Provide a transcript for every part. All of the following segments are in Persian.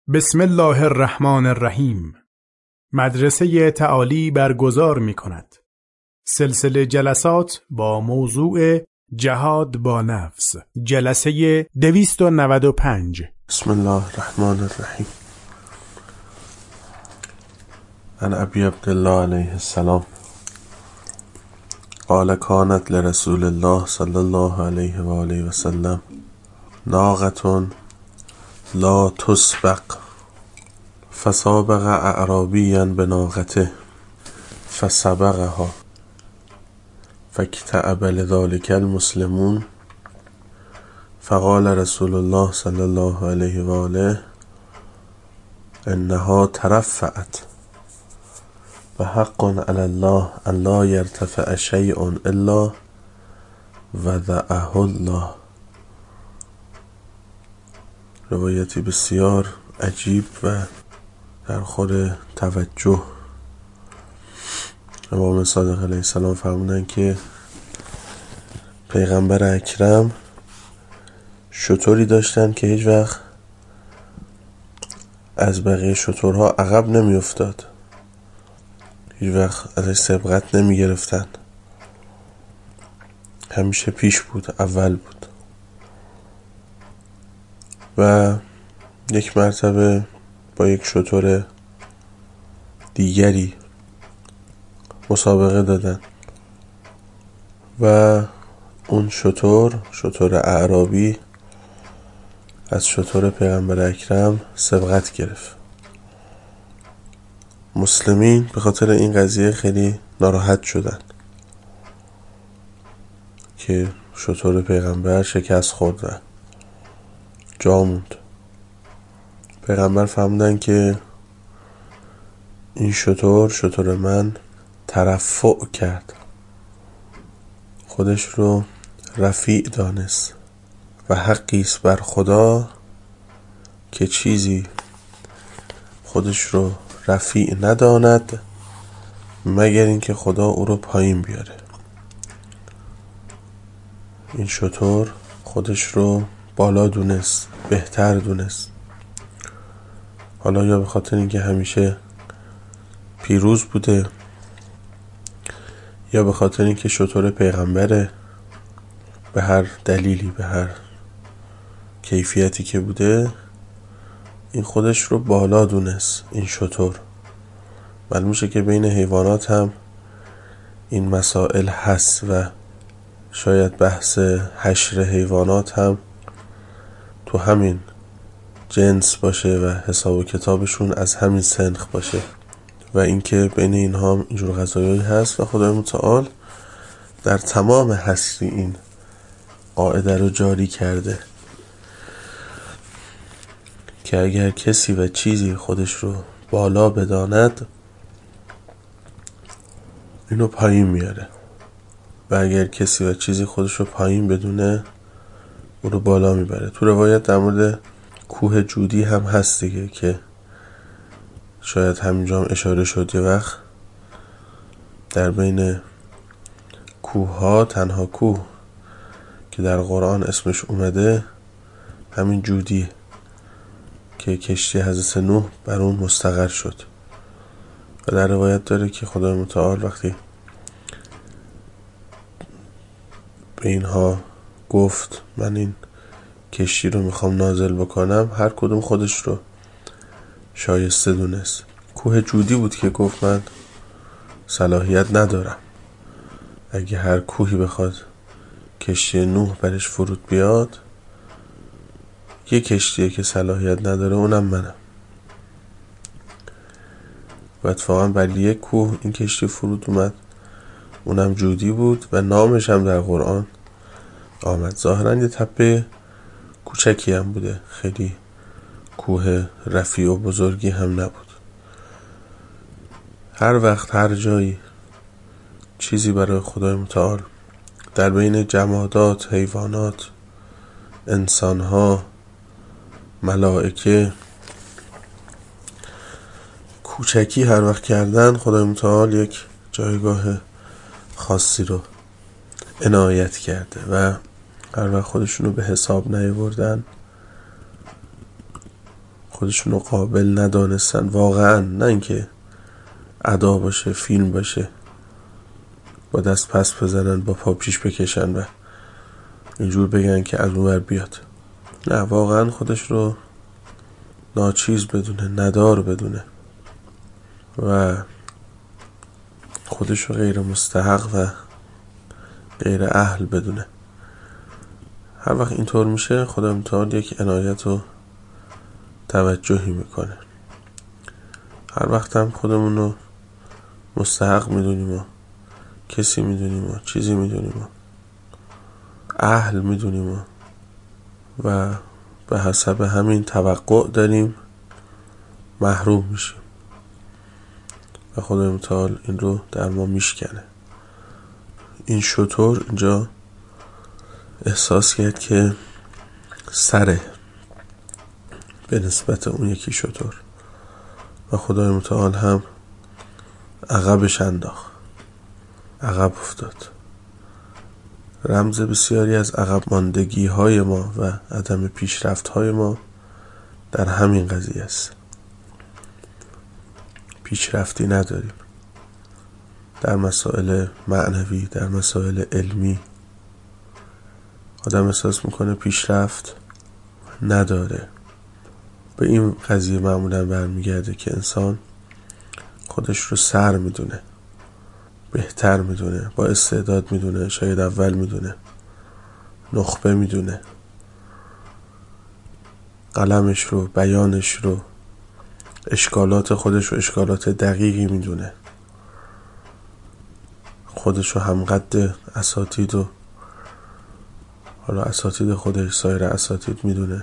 بسم الله الرحمن الرحیم. مدرسه تعالی برگزار می کند سلسله جلسات با موضوع جهاد با نفس، جلسه 295. بسم الله الرحمن الرحیم. عن ابی عبدالله علیه السلام قال كانت لرسول الله صلی الله علیه و آله و سلم ناقة لا تسبق فسابق اعرابیا بناقته فسبقها فاكتئب لذلك المسلمون فقال رسول الله صلی الله علیه و آله انها ترفعت و حق علی الله ان لا یرتفع شیء الا وضعه الله. روایتی بسیار عجیب و در خور توجه. امام صادق علیه السلام فرمودند که پیغمبر اکرم شتری داشتن که هیچ وقت از بقیه شترها عقب نمی افتاد، هیچ وقت ازش سبقت نمی گرفتن، همیشه پیش بود، اول بود. و یک مرتبه با یک شتر دیگری مسابقه دادن و اون شتر اعرابی از شتر پیغمبر اکرم سبقت گرفت. مسلمین به خاطر این قضیه خیلی ناراحت شدن که شتر پیغمبر شکست خورد و جا موند. پیغمبر فهمیدن که این شتر من ترفع کرد، خودش رو رفیع دانست و حقیست بر خدا که چیزی خودش رو رفیع نداند مگر اینکه خدا او رو پایین بیاره. این شتر خودش رو بالا دونست، بهتر دونست، حالا یا به خاطر اینکه همیشه پیروز بوده یا به خاطر اینکه شتر پیغمبره، به هر دلیلی، به هر کیفیتی که بوده، این خودش رو بالا دونست. این شتر معلوم میشه که بین حیوانات هم این مسائل هست و شاید بحث حشر حیوانات هم تو همین جنس باشه و حساب و کتابشون از همین سنخ باشه و اینکه بین اینها هم اینجور قضایایی هست و خدای متعال در تمام هستی این قاعده رو جاری کرده که اگر کسی و چیزی خودش رو بالا بداند اینو پایین میاره و اگر کسی و چیزی خودش رو پایین بدونه اون رو بالا میبره. تو روایت در مورد کوه جودی هم هست دیگه که شاید همینجا هم اشاره شد. یه وقت در بین کوه ها تنها کوه که در قرآن اسمش اومده همین جودی که کشتی حضرت نوح بر اون مستقر شد و در روایت داره که خدای متعال وقتی به اینها گفت من این کشتی رو میخوام نازل بکنم، هر کدوم خودش رو شایسته دونست. کوه جودی بود که گفت من صلاحیت ندارم، اگه هر کوهی بخواد کشتی نوح برش فرود بیاد، یه کشتیه که صلاحیت نداره اونم منم. و اتفاقا بر یک کوه این کشتی فرود اومد، اونم جودی بود و نامش هم در قرآن آمد. ظاهرا یه تپه کوچکی هم بوده، خیلی کوه رفیع و بزرگی هم نبود. هر وقت هر جایی چیزی برای خدای متعال در بین جمادات، حیوانات، انسانها، ملائکه کوچکی هر وقت کردن، خدای متعال یک جایگاه خاصی رو عنایت کرده و هر وقت خودشونو به حساب نیاوردن خودشونو قابل ندانستن واقعا، نه اینکه ادا باشه، فیلم باشه، با دست پس بزنن، با پا پیش بکشن و اینجور بگن که از اونور بیاد. نه، واقعا خودش رو ناچیز بدونه، ندار بدونه و خودش رو غیر مستحق و غیر اهل بدونه. هر وقت اینطور میشه خدا متعال یک عنایت و توجهی میکنه. هر وقت هم خودمون رو مستحق میدونیم و کسی میدونیم و چیزی میدونیم و اهل میدونیم و به حسب همین توقع داریم محروم میشیم و خدا متعال این رو در ما میشکنه. این شتر اینجا احساس کرد که سره به نسبت اون یکی شتر و خدای متعال هم عقبش انداخت، عقب افتاد. رمز بسیاری از عقب ماندگی های ما و عدم پیشرفت های ما در همین قضیه است. پیشرفتی نداریم در مسائل معنوی، در مسائل علمی. آدم احساس میکنه پیشرفت نداره. به این قضیه معمولا برمیگرده که انسان خودش رو سر میدونه، بهتر میدونه، با استعداد میدونه، شاید اول میدونه، نخبه میدونه، قلمش رو، بیانش رو، اشکالات خودش رو اشکالات دقیقی میدونه، خودش رو همقد اساتید و حالا اساتید خودش سایر اساتید میدونه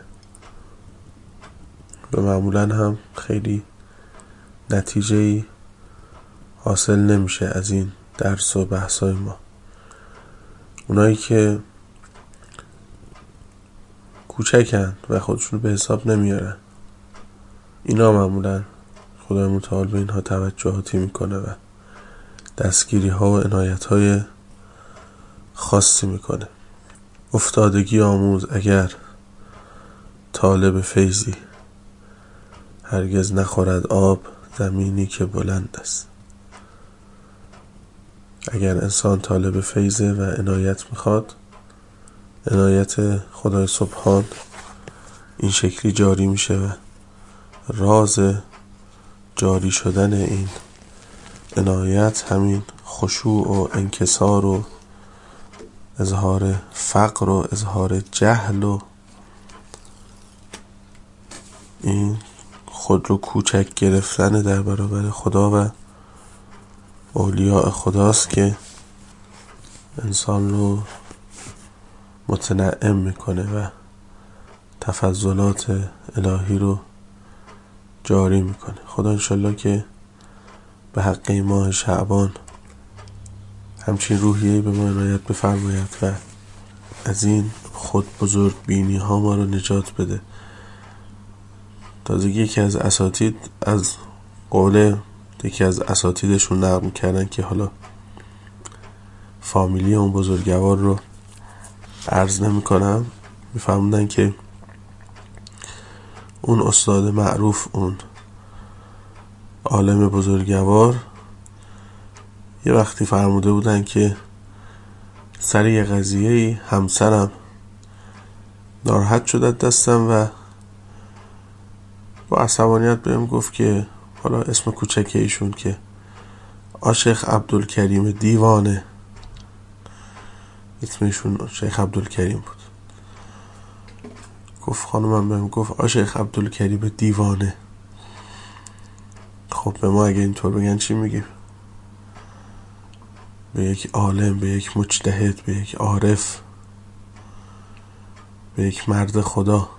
و معمولا هم خیلی نتیجه‌ای حاصل نمیشه از این درس و بحثای ما. اونایی که کوچکن و خودشون به حساب نمیارن، اینا معمولا خدای متعال به اینها توجهاتی میکنه و دستگیری ها و عنایت های خاصی میکنه. افتادگی آموز اگر طالب فیضی، هرگز نخورد آب زمینی که بلند است. اگر انسان طالب فیضه و عنایت میخواد، عنایت خدای سبحان این شکلی جاری میشه و راز جاری شدن این عنایت همین خشوع و انکسار و اظهار فقر و اظهار جهل و این خود رو کوچک گرفتن در برابر خدا و اولیاء خداست که انسان رو متنعم میکنه و تفضلات الهی رو جاری میکنه. خدا انشالله که به حق ماه شعبان همچین روحیه‌ای به ما عنایت بفرماید و از این خود بزرگ بینی ها ما رو نجات بده. تازگی یکی از اساتید از قول یکی از اساتیدشون نقل میکردن که حالا فامیلی اون بزرگوار رو عرض نمی کنم، میفرمودن که اون استاد معروف، اون عالم بزرگوار یه وقتی فرموده بودن که سر یه قضیه‌ای همسرم ناراحت شد از دستم و با عصبانیت بهم گفت که حالا اسم کوچکه ایشون که شیخ عبدالکریم دیوانه، اسمشون شیخ عبدالکریم بود، گفت خانمم بهم گفت شیخ عبدالکریم دیوانه. خب به ما اگه اینطور بگن چی میگیم؟ به یک عالم، به یک مجتهد، به یک عارف، به یک مرد خدا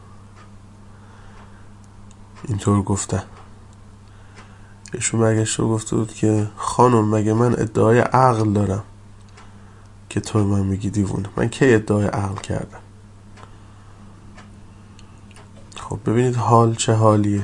اینطور گفتن. ایشون برگشت و گفته بود که خانم مگه من ادعای عقل دارم که تو من میگی دیوونه؟ من کی ادعای عقل کردم؟ خب ببینید حال چه حالیه.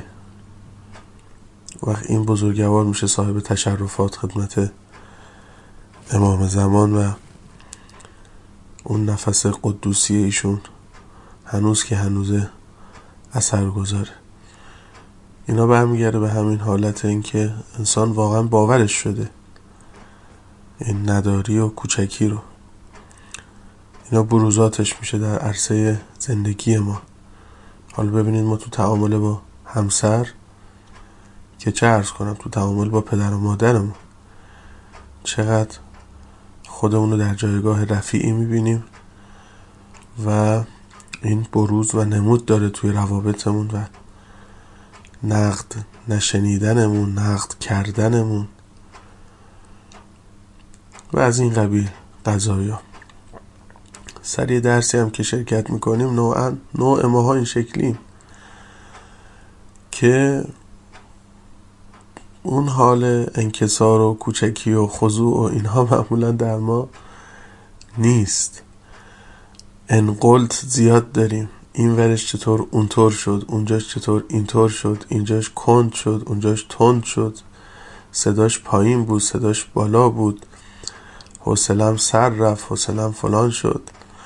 وقت این بزرگوار میشه صاحب تشرفات خدمت امام زمان و اون نفس قدوسی ایشون هنوز که هنوزه اثر گذاره. اینا برمیگرده به همین حالت این که انسان واقعا باورش شده این نداری و کوچکی رو. اینا بروزاتش میشه در عرصه زندگی ما. حالا ببینید ما تو تعامل با همسر که چه عرض کنم، تو تعامل با پدر و مادرمون چقدر خودمون رو در جایگاه رفیعی میبینیم و این بروز و نمود داره توی روابطمون و نقد نشنیدنمون، نقد کردنمون و از این قبیل قضایا. سر درسی هم که شرکت میکنیم نوع ماها این شکلیم که اون حال انکسار و کوچکی و خضوع و اینها معمولا در ما نیست. انقلت زیاد داریم، این ورش چطور اونطور شد، اونجاش چطور اینطور شد، اینجاش کند شد، اونجاش تند شد، صداش پایین بود، صداش بالا بود، حوصله‌ام سر رفت، حوصله‌ام فلان شد.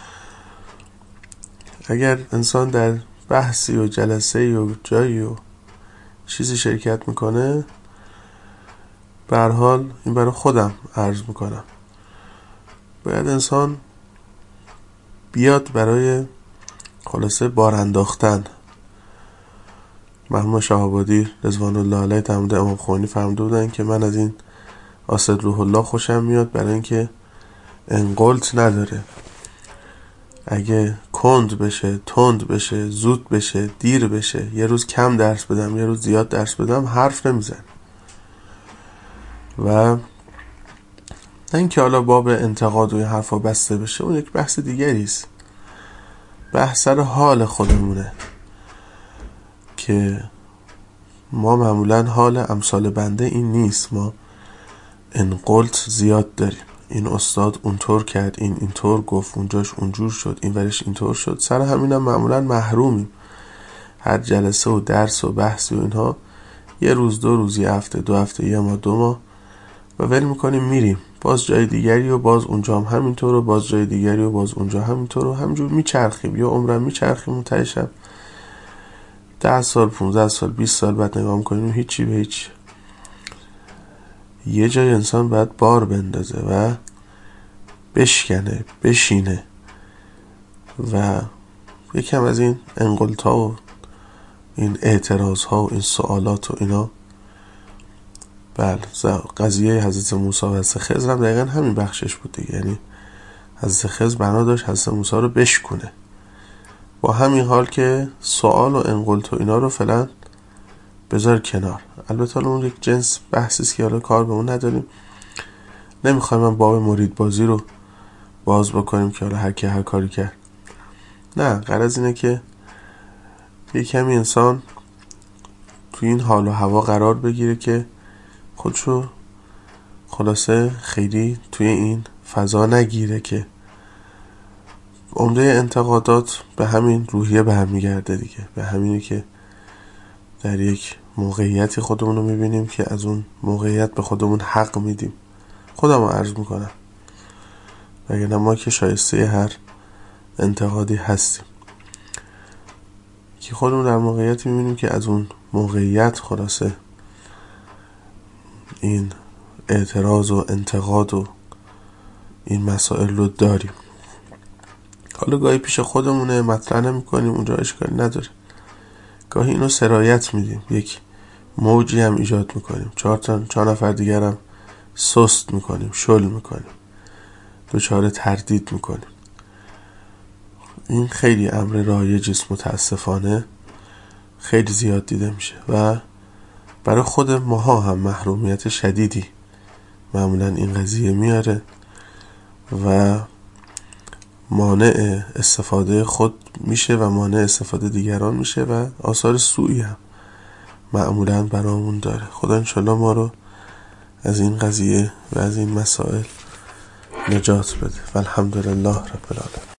اگر انسان در بحثی و جلسه‌ای و جایی و چیزی شرکت میکنه، به هر حال این برای خودم عرض میکنم، باید انسان بیاد برای خلاصه بار انداختن. مرحوم شهابادی رضوان الله علیه تعمید امام خمینی فرموده بودن که من از این اسد روح الله خوشم میاد برای اینکه انقلت نداره. اگه کند بشه، تند بشه، زود بشه، دیر بشه، یه روز کم درس بدم، یه روز زیاد درس بدم، حرف نمیزن. و نه اینکه حالا باب انتقاد و این حرفا بسته بشه، اون یک بحث دیگری است. بحث سر حال خودمونه که ما معمولا حال امثال بنده این نیست. ما انقلت زیاد داریم، این استاد اونطور کرد، این اینطور گفت، اونجاش اونجور شد، این ورش اینطور شد. سر همینم معمولا محرومیم. هر جلسه و درس و بحثی و اینها یه روز، 2 روز، یه هفته، 2 هفته، یه ماه، 2 ماه و ول میکنیم میریم. باز جای دیگری و باز اونجا هم همینطور و باز جای دیگری و باز اونجا همینطور و همینجور میچرخیم. یا عمرم میچرخیم و تهشم 10 سال، 15 سال، 20 سال بعد نگاه میکنیم هیچی به هیچ. یه جای انسان باید بار بندازه و بشکنه، بشینه و یکم از این انقلت ها و این اعتراض ها و این سوالات و اینا. بله، قضیه حضرت موسی و حضرت خضر هم دقیقا همین بخشش بود دیگه. یعنی حضرت خضر بنا داشت حضرت موسی رو بشکنه، با همین حال که سوال و انقلت و اینا رو فعلا بذار کنار. البته اون یک جنس بحثیست که حالا کار به اون نداریم. نمیخوایم من باب مرید بازی رو باز بکنیم که حالا هر کی هر کاری کرد. نه، غرض اینه که یک کمی انسان توی این حال و هوا قرار بگیره که خودشو خلاصه خیلی توی این فضا نگیره که عمده انتقادات به همین روحیه برمیگرده دیگه. به همینه که در یک موقعیتی خودمون رو میبینیم که از اون موقعیت به خودمون حق میدیم. خودم رو عرض میکنم، وگرنه ما که شایسته هر انتقادی هستیم، که خودمون در موقعیتی میبینیم که از اون موقعیت خلاصه این اعتراض و انتقاد و این مسائل رو داریم. حالا گاهی پیش خودمونه مطرح نمی‌کنیم، اونجا اشکالی نداره. گاهی اینو سرایت میدیم، یک موجی هم ایجاد میکنیم، 4 نفر دیگر هم سست میکنیم، شل میکنیم، دچار تردید میکنیم. این خیلی امر رایجی است، متاسفانه خیلی زیاد دیده میشه و برای خود ماها هم محرومیت شدیدی معمولا این قضیه میاره و مانع استفاده خود میشه و مانع استفاده دیگران میشه و آثار سوئی هم معمولا برامون داره. خدا انشالله ما رو از این قضیه و از این مسائل نجات بده. والحمدلله رب العالمین.